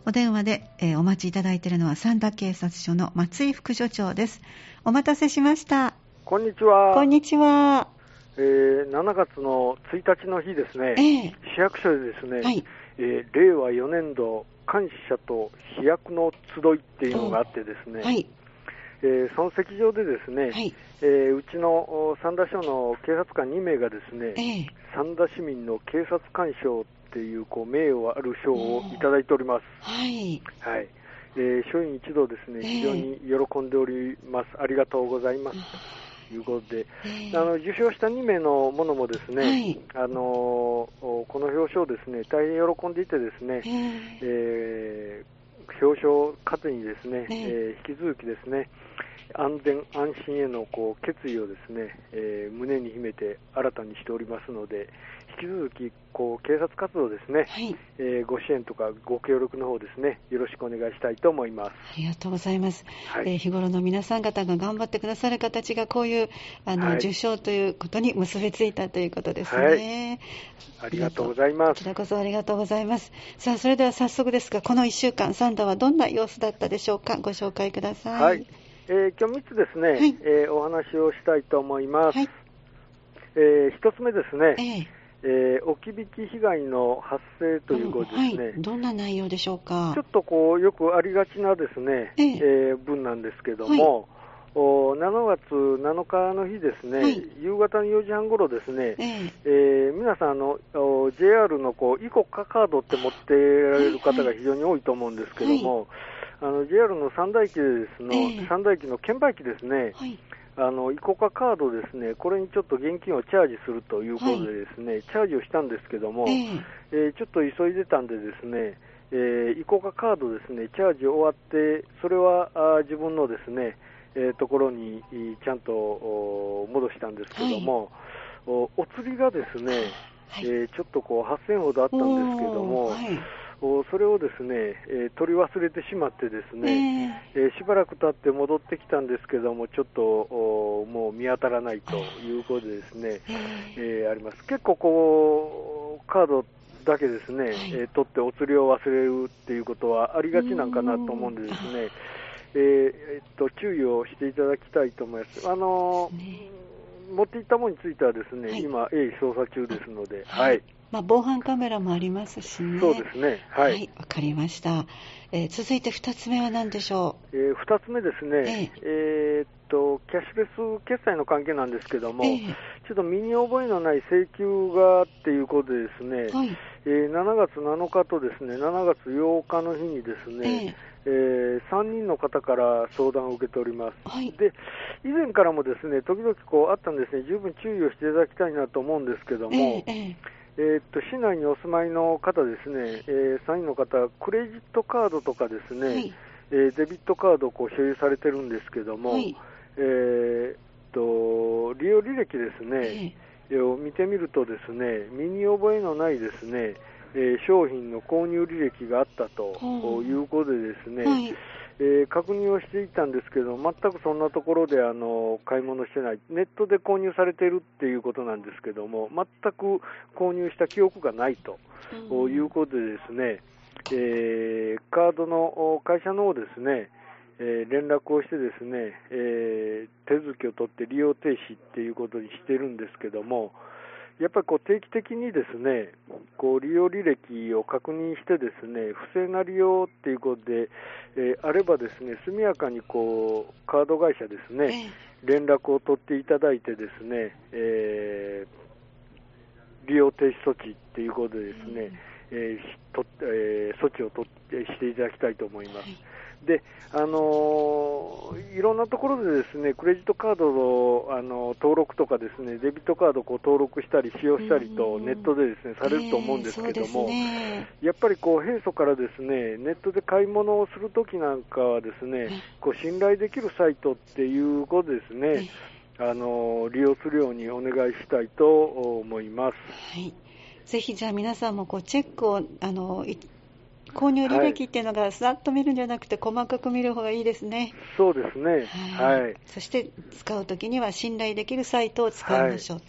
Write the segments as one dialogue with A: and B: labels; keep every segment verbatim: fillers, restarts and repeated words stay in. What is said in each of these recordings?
A: お電話で、えー、お待ちいただいているのは三田警察署の松井副署長です。お待たせしました。
B: こんにちは。
A: こんにちは。
B: えー、しちがつのついたちの日ですね、えー、市役所でですね、はい、えー、れいわよねんど感謝と飛躍の集いっていうのがあってですね、はい、えー、その席上でですね、はい、えー、うちの三田署の警察官にめいがですね、えー、三田市民の警察官賞っていう、こう名誉ある賞をいただいております。はい、はい、えー、署員一同ですね、非常に喜んでおります。ありがとうございます。ということで、えー、あの受賞したにめいのものもですね、はい、あのこの表彰をですね大変喜んでいてですね、えーえー、表彰数にですね、えーえー、引き続きですね安全安心へのこう決意をですね、えー、胸に秘めて新たにしておりますので、引き続きこう警察活動ですね、はい、えー、ご支援とかご協力の方ですね、よろしくお願いしたいと思います。あ
A: りがとうございます。はい、えー、日頃の皆さん方が頑張ってくださる形がこういうあの、はい、受賞ということに結びついたということですね。
B: はい、ありがとうございます。こ
A: ちらこそありがとうございます。さあ、それでは早速ですが、このいっしゅうかん三田はどんな様子だったでしょうか。ご紹介ください。
B: はい、えー、今日みっつですね、はい、えー、お話をしたいと思います。はい、えー、ひとつめですね、えーえー、置き引き被害の発生ということですね、うん、はい、
A: どんな内容でしょうか。
B: ちょっとこうよくありがちなですね、えーえー、文なんですけども、はい、おしちがつなのかの日ですね、はい、夕方のよじはん頃ですね、えーえー、皆さんあの ジェイアール のこうイコカカードって持ってられる方が非常に多いと思うんですけども、はいはい、あの ジェイアール の三大機でですの、えー、三大機の券売機ですね、はい、あのイコカカードですね、これにちょっと現金をチャージするということでですね、はい、チャージをしたんですけども、えーえー、ちょっと急いでたんでですね、えー、イコカカードですね、チャージ終わって、それはあ自分のですね、えー、ところにちゃんと戻したんですけども、はい、お, お釣りがですね、はい、えー、ちょっとこうはっせんほどあったんですけども、はい、それをですね、えー、取り忘れてしまってですね、えーえー、しばらく経って戻ってきたんですけども、ちょっともう見当たらないということでですね、えーえー、あります。結構こうカードだけですね、はい、えー、取ってお釣りを忘れるっていうことはありがちなんかなと思うんでですね、えーえー、っと注意をしていただきたいと思います。あのーね、持っていったものについてはですね、はい、今鋭意捜査中ですので、はい、はい、
A: まあ、防犯カメラもありますしね。
B: そうですね。はい。はい、
A: わかりました。えー、続いてふたつめは何でしょう。
B: えー、ふたつめですね。えー、えー、っとキャッシュレス決済の関係なんですけども、えー、ちょっと身に覚えのない請求がっていうことでですね、はい、えー、しちがつなのかとですね、しちがつようかの日にですね、えーえー、さんにんの方から相談を受けております。はい、で、以前からもですね、時々こうあったんですね、十分注意をしていただきたいなと思うんですけども、えーえーえー、っと市内にお住まいの方ですね、えー、さんにんの方、クレジットカードとかですね、はい、えー、デビットカードをこう所有されてるんですけども、はい、えー、っと利用履歴ですね、えー、を見てみるとですね、身に覚えのないですね、えー、商品の購入履歴があったということでですね、はい、えー、確認をしていたんですけど、全くそんなところであの買い物してない、ネットで購入されているっていうことなんですけども、全く購入した記憶がないということでですね、えー、カードの会社の方ですね、えー、連絡をしてですね、えー、手続きを取って利用停止っていうことにしているんですけども、やっぱりこう定期的にですね、こう利用履歴を確認してですね、不正な利用っていうことで、えー、あればですね、速やかにこうカード会社ですね、連絡を取っていただいてですね、えー、利用停止措置っていうことでですね、えーとえー、措置を取ってしていただきたいと思います。で、あのー、いろんなところでですね、クレジットカードの、あのー、登録とかですね、デビットカードをこう登録したり使用したりとネットでですね、されると思うんですけども、ね、やっぱりこう平素からですね、ネットで買い物をするときなんかはですね、こう信頼できるサイトっていうことですね、あのー、利用するようにお願いしたいと思います。
A: はい、ぜひじゃあ皆さんもこうチェックをあの購入履歴っていうのがさっと見るんじゃなくて、細かく見る方がいいですね。
B: そうですね。はい。はい、
A: そして使うときには信頼できるサイトを使いましょう。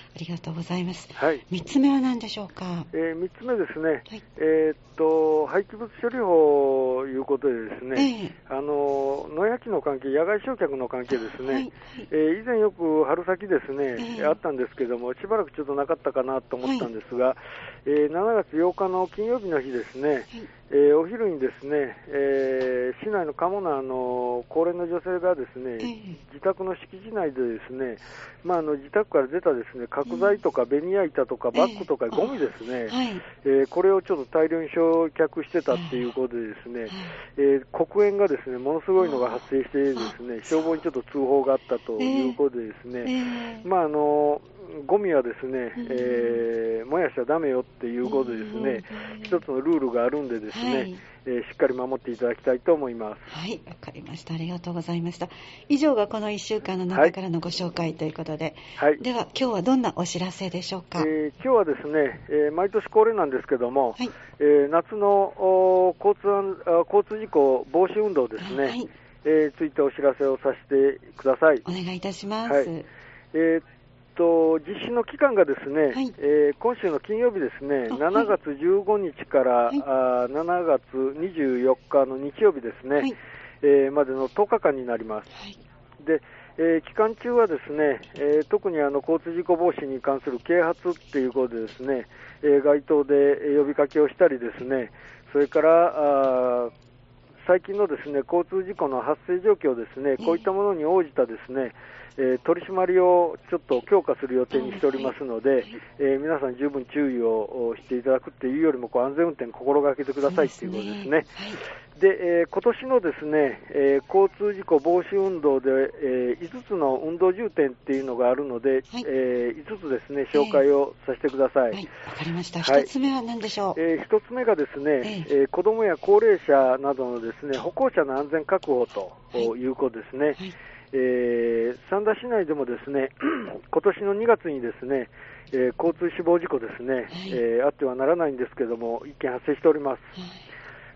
A: ありがとうございます。
B: はい、
A: みっつめは何でしょうか。
B: えー、みっつめですね、
A: はい、
B: えー、っと廃棄物処理法ということでですね、えー、あの野焼きの関係、野外焼却の関係ですね、はいはい、えー、以前よく春先ですね、えー、あったんですけども、しばらくちょっとなかったかなと思ったんですが、はい、えー、しちがつようかの金曜日の日ですね、はい、えー、お昼にですね、えー、市内の鴨のの高齢の女性がですね、えー、自宅の敷地内でですね、まあ、あの自宅から出たですね角材とかベニヤ板とかバッグとかゴミですね、えーはいえー、これをちょっと大量に焼却してたっていうことでですね、えー、黒煙がですねものすごいのが発生してですね、消防にちょっと通報があったということでですね、えー、まああのゴミはですね、えー、燃やしちゃダメよっていうことでですね、一つのルールがあるんでですね、はい、えー、しっかり守っていただきたいと思います。
A: はい、わかりました。ありがとうございました。以上がこのいっしゅうかんの中からのご紹介ということで、はい、では今日はどんなお知らせでしょうか。
B: えー、今日はですね、えー、毎年恒例なんですけども、はい、えー、夏の交通安交通事故防止運動ですね、はい、えー、ついてお知らせをさせてください。
A: お願いいたします。
B: はい、えー実施の期間がですね、はい、えー、今週の金曜日ですね、しちがつじゅうごにちから、はい、あしちがつにじゅうよっかの日曜日ですね、はい、えー、までのとおかかんになります。はい、で、えー、期間中はですね、えー、特にあの交通事故防止に関する啓発っていうことでですね、えー、街頭で呼びかけをしたりですね、それからあ最近のですね交通事故の発生状況ですね、こういったものに応じたですね、えー、取り締まりをちょっと強化する予定にしておりますので、はい、えー、皆さん十分注意をしていただくっていうよりもこう安全運転心がけてくださいということですね。で、えー、今年のですね、えー、交通事故防止運動で、えー、いつつの運動重点っていうのがあるので、はい、えー、いつつですね紹介をさせてください。
A: はい、わかりました。一、はい、つ目は何でしょう。
B: えー、一つ目がですね、えーえー、子どもや高齢者などのですね歩行者の安全確保ということですね。はいはい、えー、三田市内でもですね今年のにがつにですね、えー、交通死亡事故ですね、はい、えー、あってはならないんですけれどもいっけん発生しております。はい、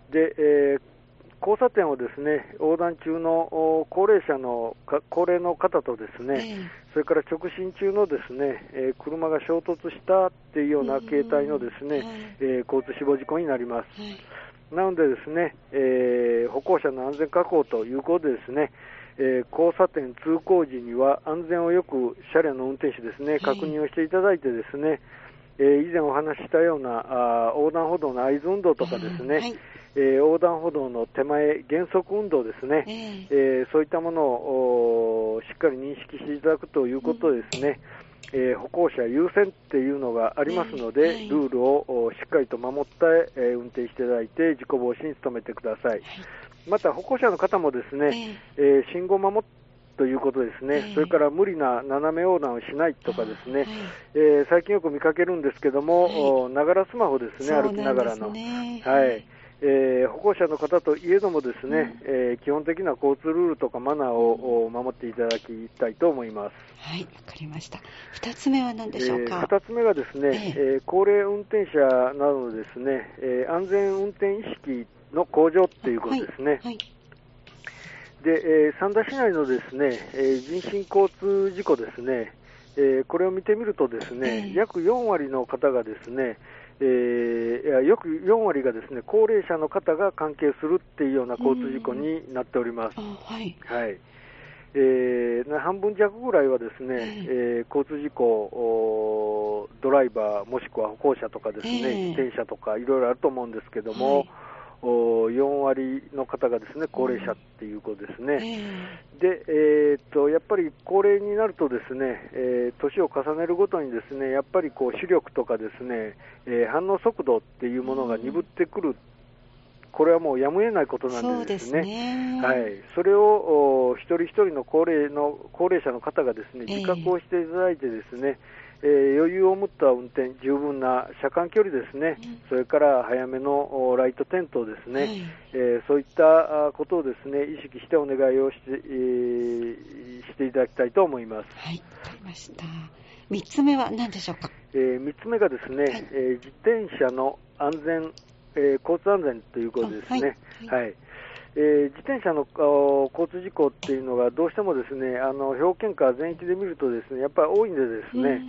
B: で、えー、交差点をですね横断中の高齢者の高齢の方とですね、えー、それから直進中のですね、えー、車が衝突したっていうような形態のですね、はい、えー、交通死亡事故になります。はい、なのでですね、えー、歩行者の安全確保ということでですね、えー、交差点通行時には安全をよく車両の運転手ですね、確認をしていただいてですね、えー、以前お話ししたようなあ横断歩道の合図運動とかですね、はい、えー、横断歩道の手前減速運動ですね、えーえー、そういったものをしっかり認識していただくということですね、うん、えー、歩行者優先っていうのがありますので、えーはい、ルールをしっかりと守って、えー、運転していただいて事故防止に努めてください。はい、また歩行者の方もですね、えーえー、信号を守ってということですね、えー、それから無理な斜め横断をしないとかですね、はい、えー、最近よく見かけるんですけども、ながらスマホですね、歩きながらの、はい、えー、歩行者の方といえどもですね、うん、えー、基本的な交通ルールとかマナーを守っていただきたいと思います。
A: はい、わかりました。二つ目は何でしょうか。
B: 二、えー、つ目がですね、えーえー、高齢運転者などのですね、えー、安全運転意識の向上っていうことですね。はいはい、で、えー、三田市内のですね、えー、人身交通事故ですね、えー、これを見てみるとですね、えー、約よんわりの方がですね、えー、よくよんわりがですね、高齢者の方が関係するっていうような交通事故になっております。はい。はい。えー、半分弱ぐらいはですね、えーえー、交通事故、ドライバーもしくは歩行者とかですね、えー、自転車とかいろいろあると思うんですけども、はい、よんわりの方がですね高齢者っていうことですね。えー、で、えー、っとやっぱり高齢になるとですね、えー、年を重ねるごとにですねやっぱりこう視力とかですね、えー、反応速度っていうものが鈍ってくる。これはもうやむを得ないことなんでですね。そうですね。はい。それを一人一人の高齢の高齢者の方がですね自覚をしていただいてですね。えー、余裕を持った運転、十分な車間距離ですね、うん、それから早めのライト点灯ですね、はい、えー、そういったことをですね意識してお願いをして、えー、していただきたいと思います。
A: はい、わかりました。三つ目は何でしょうか。
B: えー、三つ目がですね、はい、えー、自転車の安全、えー、交通安全ということですね。はい、はい、えー、自転車の交通事故っていうのがどうしてもですねあの氷点下全域で見るとですねやっぱり多いんでですね、え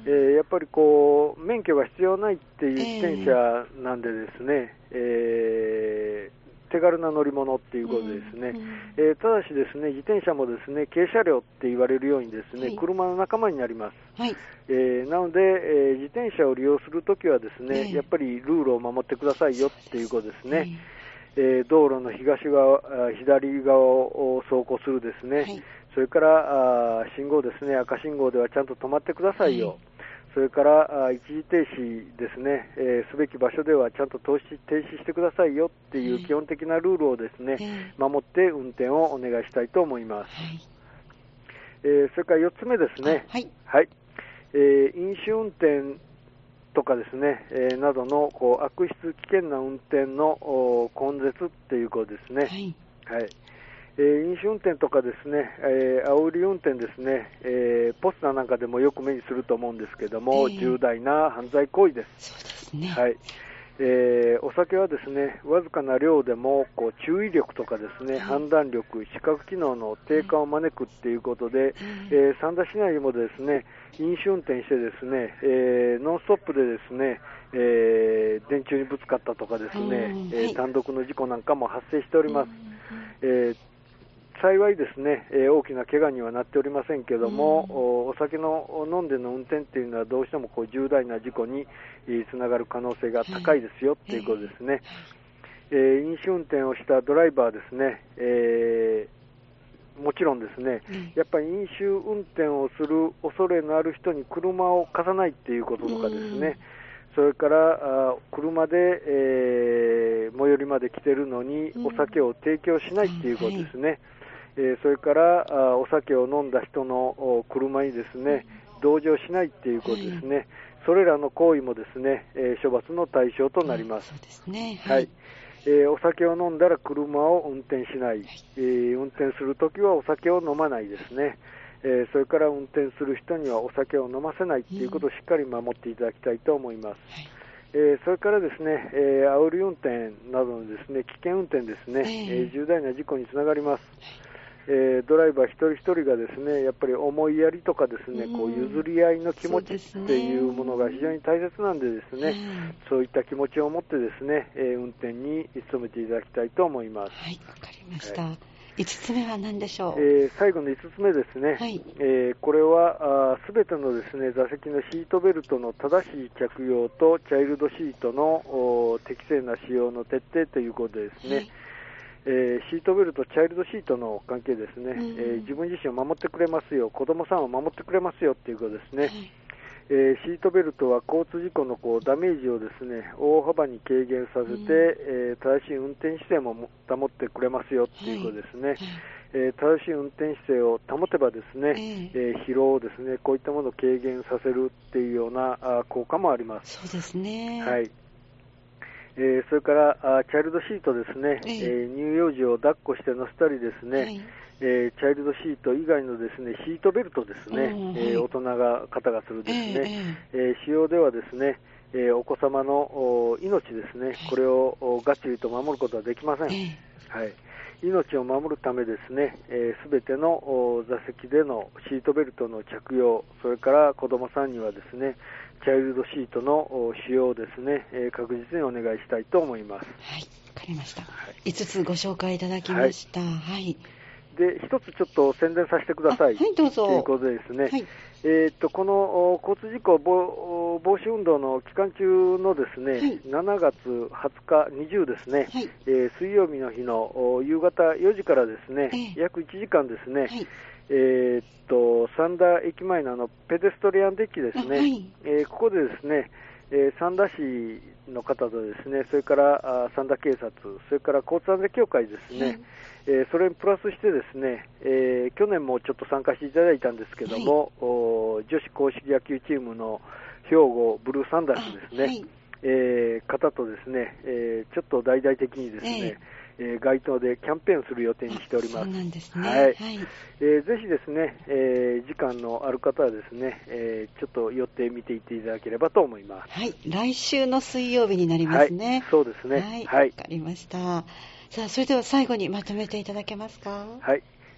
B: えー、やっぱりこう免許が必要ないっていう自転車なんでですね、えー手軽な乗り物っていうことですね、うんうんえー、ただしですね、自転車もですね、軽車両って言われるようにですね、はい、車の仲間になります。はいえー、なので、えー、自転車を利用するときはですね、えー、やっぱりルールを守ってくださいよっていうことですね。えーえー、道路の東側、左側を走行するですね、はい、それからあ信号ですね、赤信号ではちゃんと止まってくださいよ。はいそれから一時停止ですね、えー、すべき場所ではちゃんと停止、停止してくださいよっていう基本的なルールをですね、守って運転をお願いしたいと思います。はいえー、それからよっつめですね、はいはいえー、飲酒運転とかですね、えー、などのこう悪質危険な運転の根絶っていうことですね。はいはいえー、飲酒運転とかですね、えー、煽り運転ですね、えー、ポスターなんかでもよく目にすると思うんですけども、えー、重大な犯罪行為です。
A: そうですね。
B: はいえー、お酒はですね、わずかな量でもこう注意力とかですね、はい、判断力、視覚機能の低下を招くっていうことで、えーえー、三田市内にもですね、飲酒運転してですね、えー、ノンストップでですね、えー、電柱にぶつかったとかですね、えーはい、単独の事故なんかも発生しております。えー幸いですね、えー、大きな怪我にはなっておりませんけども、うん、お, お酒の飲んでの運転っていうのはどうしてもこう重大な事故につながる可能性が高いですよっていうことですね、えーえー、飲酒運転をしたドライバーですね、えー、もちろんですね、うん、やっぱり飲酒運転をする恐れのある人に車を貸さないっていうこととかですね、うんそれからあ車で、えー、最寄りまで来てるのにお酒を提供しないっていうことですね、うんはいえー、それからあお酒を飲んだ人の車にですね、うん、同乗しないっていうことですね、はい、それらの行為もですね、えー、処罰の対象となります。
A: そうですね
B: はいはいえー、お酒を飲んだら車を運転しない、はいえー、運転するときはお酒を飲まないですね。えー、それから運転する人にはお酒を飲ませないということをしっかり守っていただきたいと思います。はいえー、それからですね、えー、煽り運転などのですね危険運転ですね、えーえー、重大な事故につながります。えー、ドライバー一人一人がですねやっぱり思いやりとかですね、うん、こう譲り合いの気持ちっていうものが非常に大切なんでですね、うん、そういった気持ちを持ってですね、えー、運転に努めていただきたいと思います。
A: はい、わかりました。はいいつつめは何でしょう。
B: えー、最後のいつつめですね、はいえー、これはすべてのですね座席のシートベルトの正しい着用とチャイルドシートの適正な使用の徹底ということですね、はいえー、シートベルト、チャイルドシートの関係ですね、うんえー、自分自身を守ってくれますよ、子供さんを守ってくれますよということですね、はいえー、シートベルトは交通事故のこうダメージをですね大幅に軽減させて、うんえー、正しい運転姿勢も保ってくれますよということですね、はいえー、正しい運転姿勢を保てばですね、えーえー、疲労ですねこういったものを軽減させるっていうようなあ効果もあります。
A: そうですね、
B: はいえー、それからあチャイルドシートですね、えーえー、乳幼児を抱っこして乗せたりですね、はいえー、チャイルドシート以外のですねシートベルトですね、えー、大人が方がするですね、えーえー、使用ではですね、えー、お子様の命ですね、これをがっちりと守ることはできません。はい、命を守るためですね、すべ、えー、ての座席でのシートベルトの着用、それから子供さんにはですねチャイルドシートの使用をですね、えー、確実にお願いしたいと思います。
A: はい、わかりました。はい、いつつご紹介いただきました。はい。はい
B: で一つちょっと宣伝させてください。
A: はい、どうぞ。
B: ということでですね、はいえー、っとこの交通事故防止運動の期間中のですね、はい、しちがつはつか、にじゅうですね、はいえー、水曜日の日の夕方よじからですね、えー、約いちじかんですね、はいえー、っと三田駅前のあのペデストリアンデッキですね、はいえー、ここでですね、えー、三田市の方とですね、それから三田警察、それから交通安全協会ですね、はいえー、それにプラスしてですね、えー、去年もちょっと参加していただいたんですけども、はい、女子硬式野球チームの兵庫ブルーサンダースですね、はいえー、方とですね、えー、ちょっと大々的にですね、えーえー、街頭でキャンペーンする予定にしております。
A: そうなんですね。
B: はいはいえー、ぜひですね、えー、時間のある方はですね、えー、ちょっと寄ってみていっていただければと思います。
A: はい、来週の水曜日になりますね。
B: はい、そうですね。
A: はい、わ、はい、かりました。さあ、それでは最後にまとめていただけますか。
B: はい。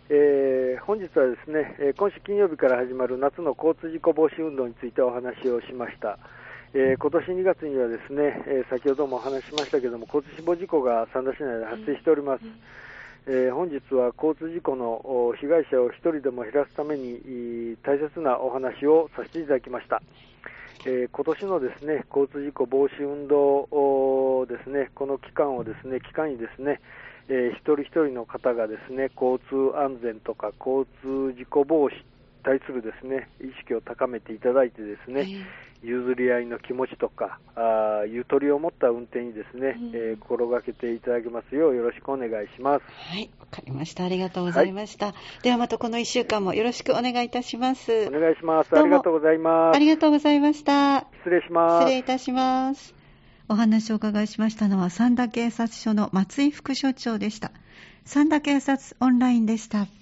B: えー、本日はですね、えー、今週金曜日から始まる夏の交通事故防止運動についてお話をしました。えー、今年にがつにはですね、えー、先ほどもお話ししましたけれども、交通死亡事故が三田市内で発生しております。えー、本日は交通事故の被害者を一人でも減らすために大切なお話をさせていただきました。えー、今年のですね、交通事故防止運動ですね、この期間をですね、期間にですね、えー、一人一人の方がですね、交通安全とか交通事故防止に対するですね、意識を高めていただいてですね、えー、譲り合いの気持ちとか、あゆとりを持った運転にですね、うんえー、心がけていただけますようよろしくお願いします。
A: はい、わかりました。ありがとうございました。はい、ではまたこのいっしゅうかんもよろしくお願いいたします。
B: お願いします。ありがとうございます。
A: ありがとうございました。
B: 失礼します。
A: 失礼いたします。お話をお伺いしましたのは三田警察署の松井副署長でした。三田警察オンラインでした。